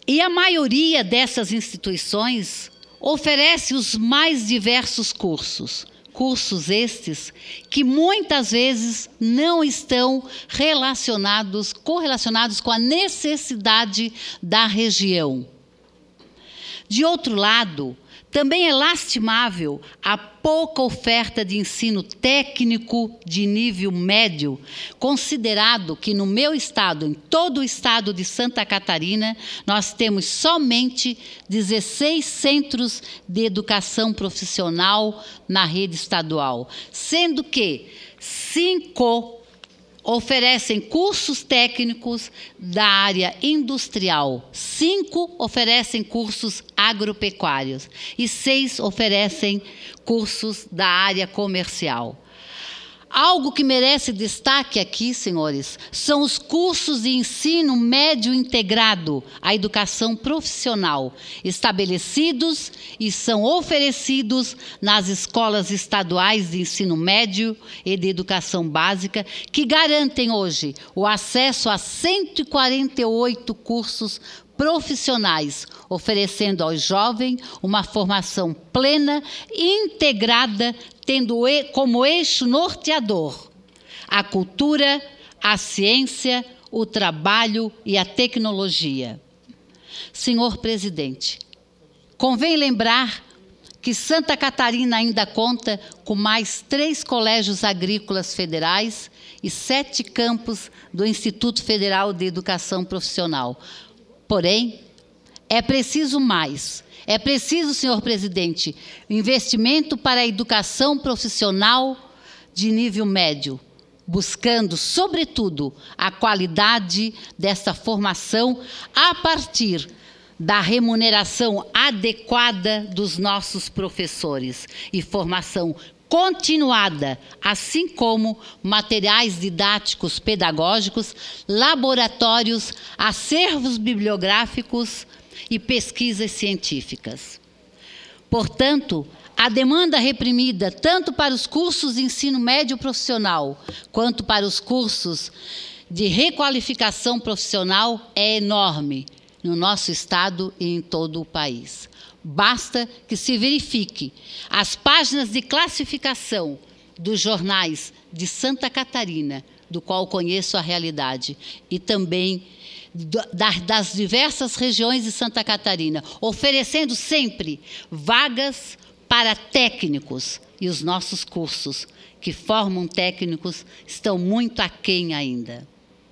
E a maioria dessas instituições oferece os mais diversos cursos. Cursos estes que muitas vezes não estão correlacionados com a necessidade da região. De outro lado, também é lastimável a pouca oferta de ensino técnico de nível médio, considerado que no meu estado, em todo o estado de Santa Catarina, nós temos somente 16 centros de educação profissional na rede estadual, sendo que 5 oferecem cursos técnicos da área industrial, 5 oferecem cursos agropecuários e 6 oferecem cursos da área comercial. Algo que merece destaque aqui, senhores, são os cursos de ensino médio integrado à educação profissional, estabelecidos e são oferecidos nas escolas estaduais de ensino médio e de educação básica, que garantem hoje o acesso a 148 cursos profissionais, oferecendo aos jovens uma formação plena e integrada, tendo como eixo norteador a cultura, a ciência, o trabalho e a tecnologia. Senhor presidente, convém lembrar que Santa Catarina ainda conta com mais 3 colégios agrícolas federais e 7 campos do Instituto Federal de Educação Profissional. Porém, é preciso mais. É preciso, senhor presidente, investimento para a educação profissional de nível médio, buscando, sobretudo, a qualidade dessa formação a partir da remuneração adequada dos nossos professores e formação continuada, assim como materiais didáticos pedagógicos, laboratórios, acervos bibliográficos e pesquisas científicas. Portanto, a demanda reprimida, tanto para os cursos de ensino médio profissional, quanto para os cursos de requalificação profissional, é enorme no nosso estado e em todo o país. Basta que se verifique as páginas de classificação dos jornais de Santa Catarina, do qual conheço a realidade, e também das diversas regiões de Santa Catarina, oferecendo sempre vagas para técnicos, e os nossos cursos que formam técnicos estão muito aquém ainda.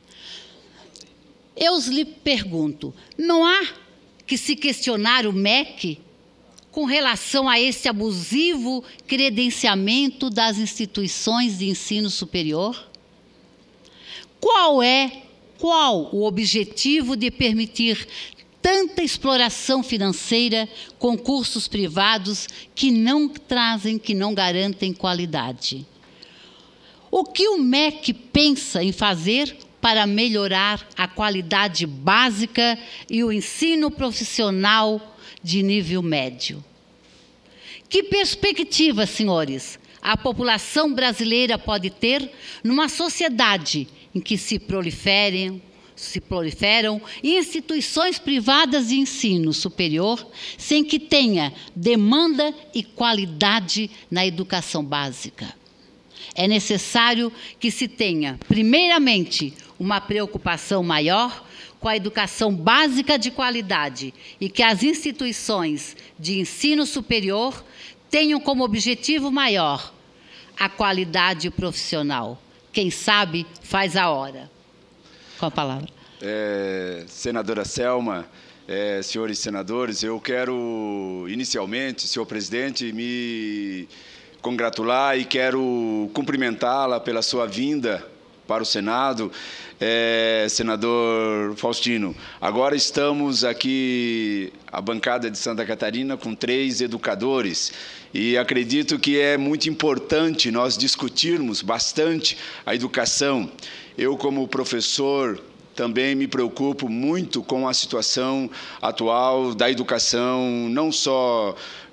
Eu lhe pergunto, não há que se questionar o MEC com relação a esse abusivo credenciamento das instituições de ensino superior? Qual o objetivo de permitir tanta exploração financeira com cursos privados que não trazem, que não garantem qualidade? O que o MEC pensa em fazer para melhorar a qualidade básica e o ensino profissional de nível médio? Que perspectiva, senhores, a população brasileira pode ter numa sociedade em que se proliferam instituições privadas de ensino superior sem que tenha demanda e qualidade na educação básica? É necessário que se tenha, primeiramente, uma preocupação maior com a educação básica de qualidade e que as instituições de ensino superior tenham como objetivo maior a qualidade profissional. Quem sabe, faz a hora. Com a palavra. Senadora Selma, senhores senadores, eu quero, inicialmente, senhor presidente, me congratular e quero cumprimentá-la pela sua vinda para o Senado, senador Faustino. Agora estamos aqui, a bancada de Santa Catarina, com 3 educadores, e acredito que é muito importante nós discutirmos bastante a educação. Eu, como professor também me preocupo muito com a situação atual da educação, não só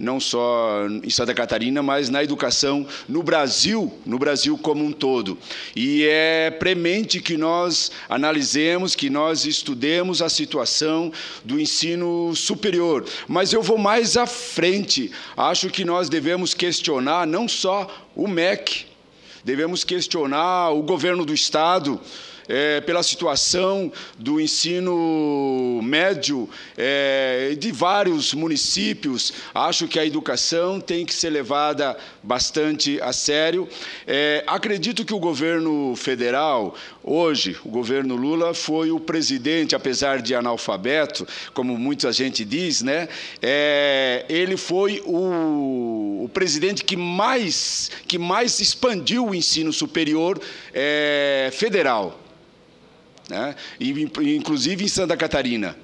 em Santa Catarina, mas na educação no Brasil como um todo. E é premente que nós analisemos, que nós estudemos a situação do ensino superior. Mas eu vou mais à frente. Acho que nós devemos questionar não só o MEC, devemos questionar o governo do Estado, pela situação do ensino médio de vários municípios. Acho que a educação tem que ser levada bastante a sério. Acredito que o governo federal, hoje, o governo Lula, foi o presidente, apesar de analfabeto, como muita gente diz, né? Ele foi o presidente que mais expandiu o ensino superior federal, né? Inclusive em Santa Catarina.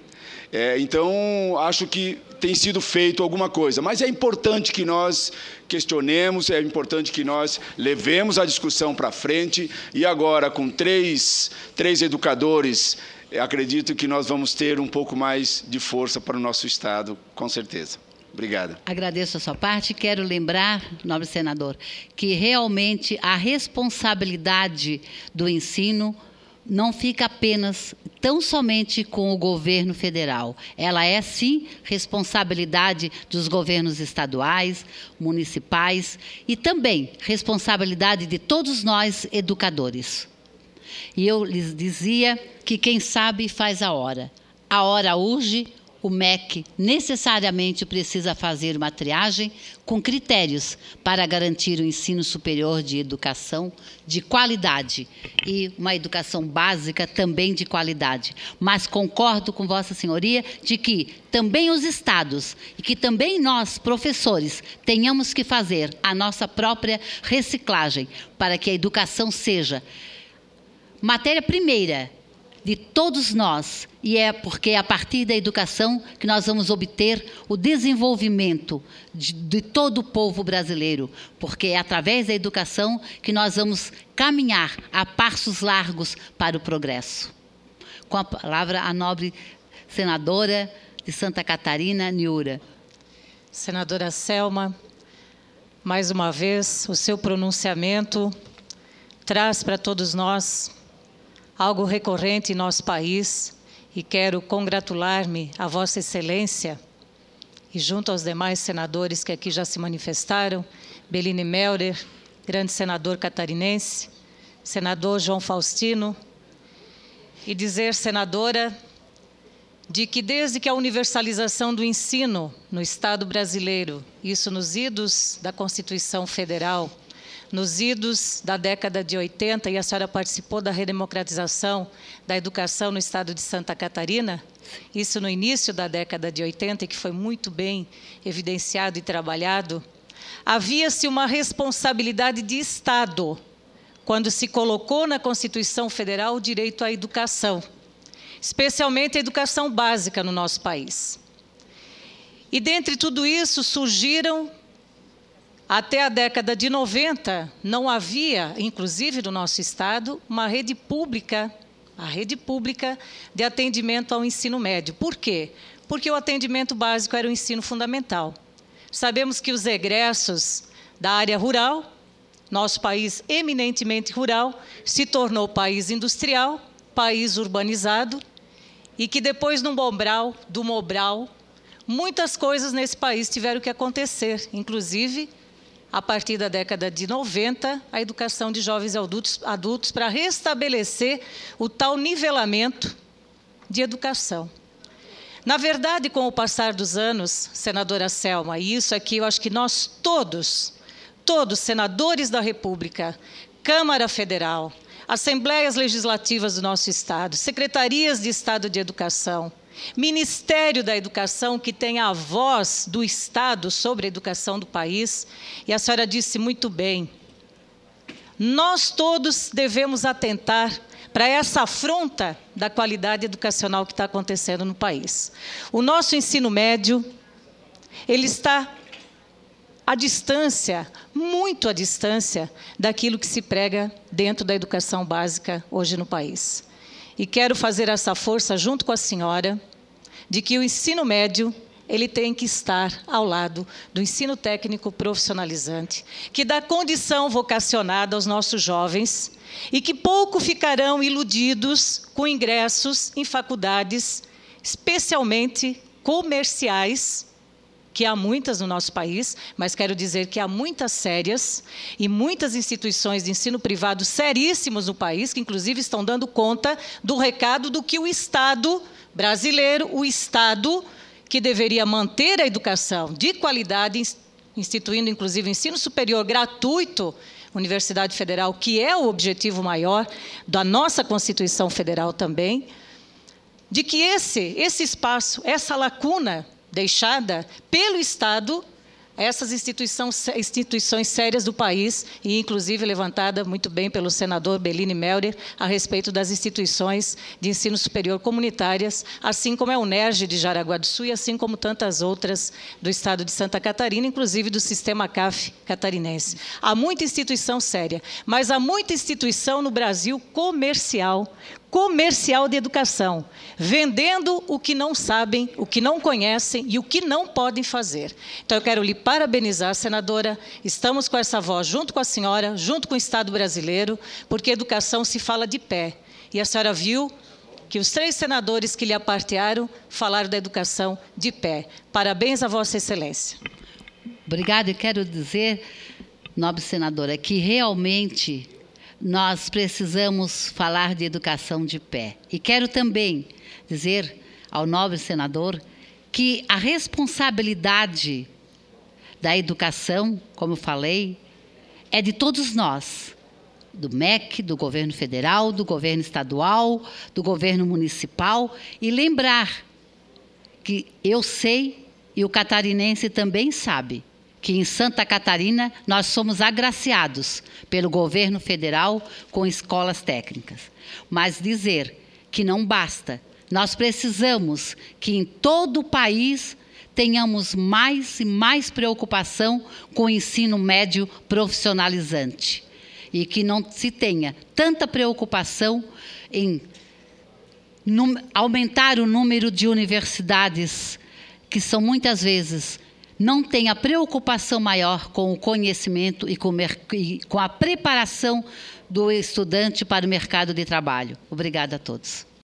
Então, acho que tem sido feito alguma coisa, mas é importante que nós questionemos, é importante que nós levemos a discussão para frente, e agora, com três educadores, acredito que nós vamos ter um pouco mais de força para o nosso Estado, com certeza. Obrigado. Agradeço a sua parte. Quero lembrar, nobre senador, que realmente a responsabilidade do ensino não fica apenas, tão somente com o governo federal. Ela é, sim, responsabilidade dos governos estaduais, municipais e também responsabilidade de todos nós, educadores. E eu lhes dizia que quem sabe faz a hora. A hora urge. O MEC necessariamente precisa fazer uma triagem com critérios para garantir o ensino superior de educação de qualidade e uma educação básica também de qualidade. Mas concordo com Vossa Senhoria de que também os estados e que também nós, professores, tenhamos que fazer a nossa própria reciclagem para que a educação seja matéria primeira de todos nós, e é porque é a partir da educação que nós vamos obter o desenvolvimento de todo o povo brasileiro, porque é através da educação que nós vamos caminhar a passos largos para o progresso. Com a palavra, a nobre senadora de Santa Catarina, Niura. Senadora Selma, mais uma vez, o seu pronunciamento traz para todos nós algo recorrente em nosso país, e quero congratular-me a Vossa Excelência e junto aos demais senadores que aqui já se manifestaram, Beline Melder, grande senador catarinense, senador João Faustino, e dizer, senadora, de que desde que a universalização do ensino no Estado brasileiro, isso nos idos da Constituição Federal, nos idos da década de 80, e a senhora participou da redemocratização da educação no estado de Santa Catarina, isso no início da década de 80, que foi muito bem evidenciado e trabalhado, havia-se uma responsabilidade de Estado, quando se colocou na Constituição Federal o direito à educação, especialmente a educação básica no nosso país. E dentre tudo isso surgiram, até a década de 90, não havia, inclusive no nosso estado, uma rede pública, a rede pública de atendimento ao ensino médio. Por quê? Porque o atendimento básico era o ensino fundamental. Sabemos que os egressos da área rural, nosso país eminentemente rural, se tornou país industrial, país urbanizado, e que depois do Mobral, muitas coisas nesse país tiveram que acontecer, inclusive a partir da década de 90, a educação de jovens e adultos para restabelecer o tal nivelamento de educação. Na verdade, com o passar dos anos, senadora Selma, e isso aqui eu acho que nós todos senadores da República, Câmara Federal, Assembleias Legislativas do nosso Estado, Secretarias de Estado de Educação, Ministério da Educação, que tem a voz do Estado sobre a educação do país, e a senhora disse muito bem, nós todos devemos atentar para essa afronta da qualidade educacional que está acontecendo no país. O nosso ensino médio, ele está à distância, muito à distância, daquilo que se prega dentro da educação básica hoje no país. e quero fazer essa força junto com a senhora, de que o ensino médio ele tem que estar ao lado do ensino técnico profissionalizante, que dá condição vocacionada aos nossos jovens e que pouco ficarão iludidos com ingressos em faculdades, especialmente comerciais, que há muitas no nosso país, mas quero dizer que há muitas sérias e muitas instituições de ensino privado seríssimos no país, que inclusive estão dando conta do recado do que o Estado brasileiro, o Estado que deveria manter a educação de qualidade, instituindo inclusive o ensino superior gratuito, Universidade Federal, que é o objetivo maior da nossa Constituição Federal também, de que esse espaço, essa lacuna deixada pelo Estado, essas instituições sérias do país, e inclusive levantada muito bem pelo senador Bellini Melder, a respeito das instituições de ensino superior comunitárias, assim como a UNERJ de Jaraguá do Sul, e assim como tantas outras do estado de Santa Catarina, inclusive do sistema CAF catarinense. Há muita instituição séria, mas há muita instituição no Brasil comercial de educação, vendendo o que não sabem, o que não conhecem e o que não podem fazer. Então, eu quero lhe parabenizar, senadora. Estamos com essa voz junto com a senhora, junto com o Estado brasileiro, porque educação se fala de pé. E a senhora viu que os 3 senadores que lhe apartearam falaram da educação de pé. Parabéns a Vossa Excelência. Obrigada. E quero dizer, nobre senadora, que realmente nós precisamos falar de educação de pé. E quero também dizer ao nobre senador que a responsabilidade da educação, como eu falei, é de todos nós, do MEC, do governo federal, do governo estadual, do governo municipal, e lembrar que eu sei e o catarinense também sabe que em Santa Catarina nós somos agraciados pelo governo federal com escolas técnicas. Mas dizer que não basta, nós precisamos que em todo o país tenhamos mais e mais preocupação com o ensino médio profissionalizante e que não se tenha tanta preocupação em aumentar o número de universidades que são muitas vezes não tem a preocupação maior com o conhecimento e com a preparação do estudante para o mercado de trabalho. Obrigada a todos.